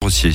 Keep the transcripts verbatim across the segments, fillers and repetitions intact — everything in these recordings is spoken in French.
Rossier.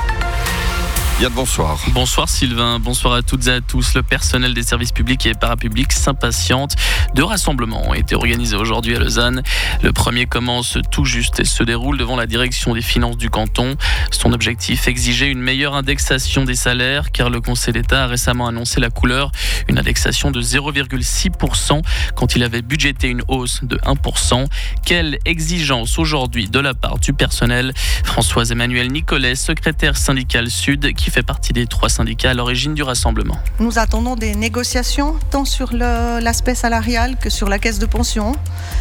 Yann, bonsoir. Bonsoir Sylvain, bonsoir à toutes et à tous. Le personnel des services publics et parapublics s'impatiente. Deux rassemblements ont été organisés aujourd'hui à Lausanne. Le premier commence tout juste et se déroule devant la direction des finances du canton. Son objectif, exiger une meilleure indexation des salaires, car le Conseil d'État a récemment annoncé la couleur, une indexation de zéro virgule six pour cent quand il avait budgété une hausse de un pour cent. Quelle exigence aujourd'hui de la part du personnel? Françoise-Emmanuelle Nicolet, secrétaire syndicale Sud, qui fait partie des trois syndicats à l'origine du rassemblement. Nous attendons des négociations tant sur le, l'aspect salarial que sur la caisse de pension.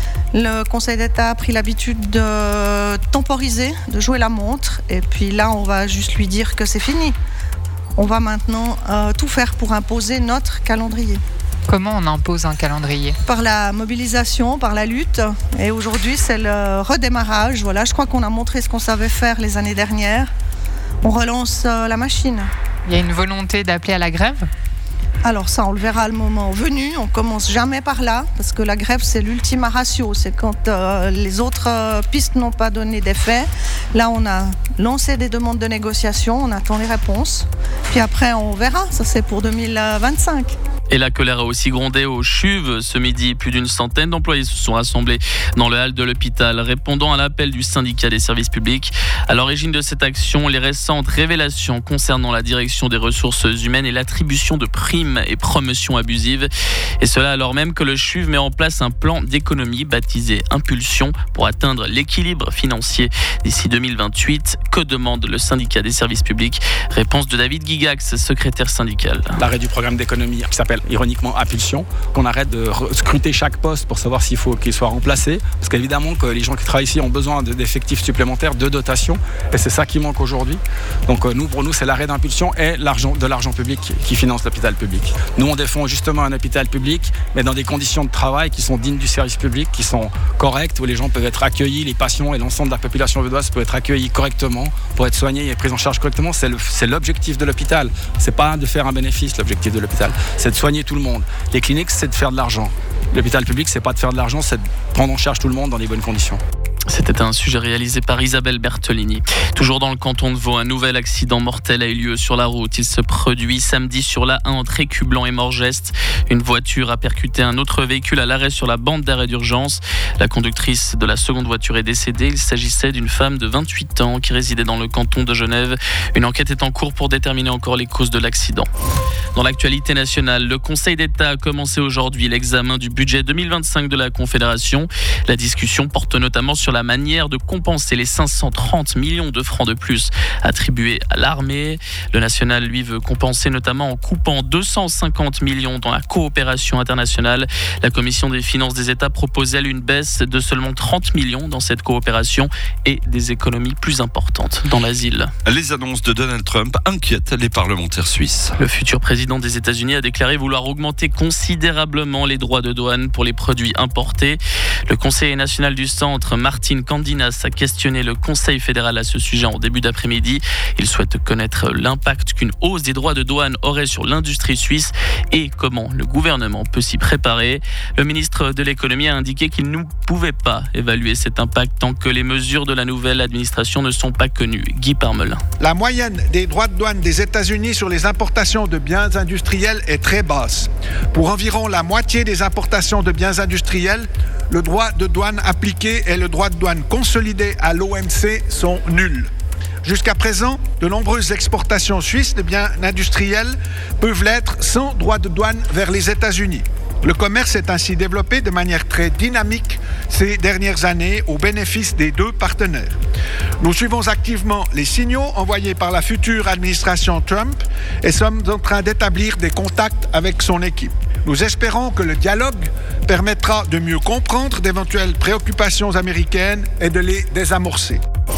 Le Conseil d'État a pris l'habitude de temporiser, de jouer la montre, et puis là on va juste lui dire que c'est fini. On va maintenant euh, tout faire pour imposer notre calendrier. Comment on impose un calendrier? Par la mobilisation, par la lutte. Et aujourd'hui, c'est le redémarrage. Voilà, je crois qu'on a montré ce qu'on savait faire les années dernières. On relance euh, la machine. Il y a une volonté d'appeler à la grève? Alors ça, on le verra le moment venu. On commence jamais par là, parce que la grève, c'est l'ultima ratio. C'est quand euh, les autres euh, pistes n'ont pas donné d'effet. Là, on a lancé des demandes de négociation. On attend les réponses. Puis après, on verra. Ça, c'est pour deux mille vingt-cinq. Et la colère a aussi grondé au CHUV. Ce midi, plus d'une centaine d'employés se sont rassemblés dans le hall de l'hôpital, répondant à l'appel du syndicat des services publics. À l'origine de cette action, les récentes révélations concernant la direction des ressources humaines et l'attribution de primes et promotions abusives. Et cela alors même que le CHUV met en place un plan d'économie baptisé Impulsion pour atteindre l'équilibre financier d'ici deux mille vingt-huit. Que demande le syndicat des services publics? Réponse de David Gigax, secrétaire syndical. L'arrêt du programme d'économie qui s'appelle ironiquement Impulsion, qu'on arrête de scruter chaque poste pour savoir s'il faut qu'il soit remplacé, parce qu'évidemment que les gens qui travaillent ici ont besoin d'effectifs supplémentaires, de dotations, et c'est ça qui manque aujourd'hui. Donc nous, pour nous, c'est l'arrêt d'Impulsion et l'argent, de l'argent public qui finance l'hôpital public. Nous, on défend justement un hôpital public, mais dans des conditions de travail qui sont dignes du service public, qui sont correctes, où les gens peuvent être accueillis, les patients et l'ensemble de la population vaudoise peuvent être accueillis correctement, pour être soignés et pris en charge correctement. C'est, le, c'est l'objectif de l'hôpital. C'est pas de faire un bénéfice, l'objectif de l'hôpital. C'est de soigner tout le monde. Les cliniques, c'est de faire de l'argent. L'hôpital public, c'est pas de faire de l'argent, c'est de prendre en charge tout le monde dans les bonnes conditions. C'était un sujet réalisé par Isabelle Bertolini. Toujours dans le canton de Vaud, un nouvel accident mortel a eu lieu sur la route. Il se produit samedi sur l'A un entre Écublanc et Morgest. Une voiture a percuté un autre véhicule à l'arrêt sur la bande d'arrêt d'urgence. La conductrice de la seconde voiture est décédée. Il s'agissait d'une femme de vingt-huit ans qui résidait dans le canton de Genève. Une enquête est en cours pour déterminer encore les causes de l'accident. Dans l'actualité nationale, le Conseil d'État a commencé aujourd'hui l'examen du budget deux mille vingt-cinq de la Confédération. La discussion porte notamment sur la manière de compenser les cinq cent trente millions de francs de plus attribués à l'armée. Le national, lui, veut compenser notamment en coupant deux cent cinquante millions dans la coopération internationale. La Commission des finances des États propose, elle, une baisse de seulement trente millions dans cette coopération et des économies plus importantes dans l'asile. Les annonces de Donald Trump inquiètent les parlementaires suisses. Le futur président des États-Unis a déclaré vouloir augmenter considérablement les droits de douane pour les produits importés. Le conseiller national du centre, Martin Candinas, a questionné le Conseil fédéral à ce sujet en début d'après-midi. Il souhaite connaître l'impact qu'une hausse des droits de douane aurait sur l'industrie suisse et comment le gouvernement peut s'y préparer. Le ministre de l'économie a indiqué qu'il ne pouvait pas évaluer cet impact tant que les mesures de la nouvelle administration ne sont pas connues. Guy Parmelin. La moyenne des droits de douane des États-Unis sur les importations de biens industriels est très basse. Pour environ la moitié des importations de biens industriels, le droit de douane appliqué et le droit de douane consolidé à l'O M C sont nuls. Jusqu'à présent, de nombreuses exportations suisses de biens industriels peuvent l'être sans droit de douane vers les États-Unis. Le commerce s'est ainsi développé de manière très dynamique ces dernières années au bénéfice des deux partenaires. Nous suivons activement les signaux envoyés par la future administration Trump et sommes en train d'établir des contacts avec son équipe. Nous espérons que le dialogue permettra de mieux comprendre d'éventuelles préoccupations américaines et de les désamorcer.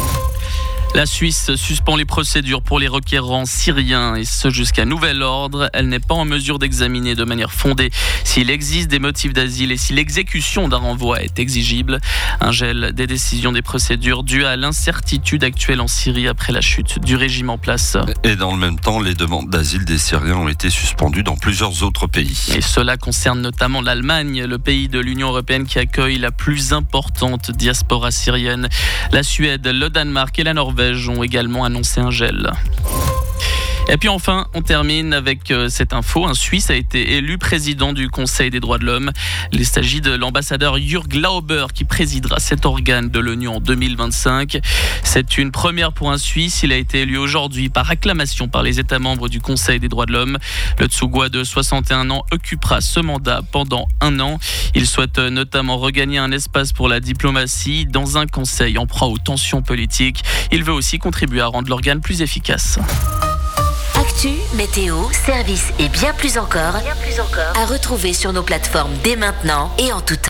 La Suisse suspend les procédures pour les requérants syriens et ce jusqu'à nouvel ordre. Elle n'est pas en mesure d'examiner de manière fondée s'il existe des motifs d'asile et si l'exécution d'un renvoi est exigible. Un gel des décisions des procédures dû à l'incertitude actuelle en Syrie après la chute du régime en place. Et dans le même temps, les demandes d'asile des Syriens ont été suspendues dans plusieurs autres pays. Et cela concerne notamment l'Allemagne, le pays de l'Union européenne qui accueille la plus importante diaspora syrienne. La Suède, le Danemark et la Norvège Norvège ont également annoncé un gel. Et puis enfin, on termine avec cette info. Un Suisse a été élu président du Conseil des droits de l'homme. Il s'agit de l'ambassadeur Jürg Lauber qui présidera cet organe de l'ONU en deux mille vingt-cinq. C'est une première pour un Suisse. Il a été élu aujourd'hui par acclamation par les États membres du Conseil des droits de l'homme. Le Tsugois de soixante et un ans occupera ce mandat pendant un an. Il souhaite notamment regagner un espace pour la diplomatie dans un conseil en proie aux tensions politiques. Il veut aussi contribuer à rendre l'organe plus efficace. Actu, météo, services et bien plus encore, bien plus encore à retrouver sur nos plateformes dès maintenant et en tout temps.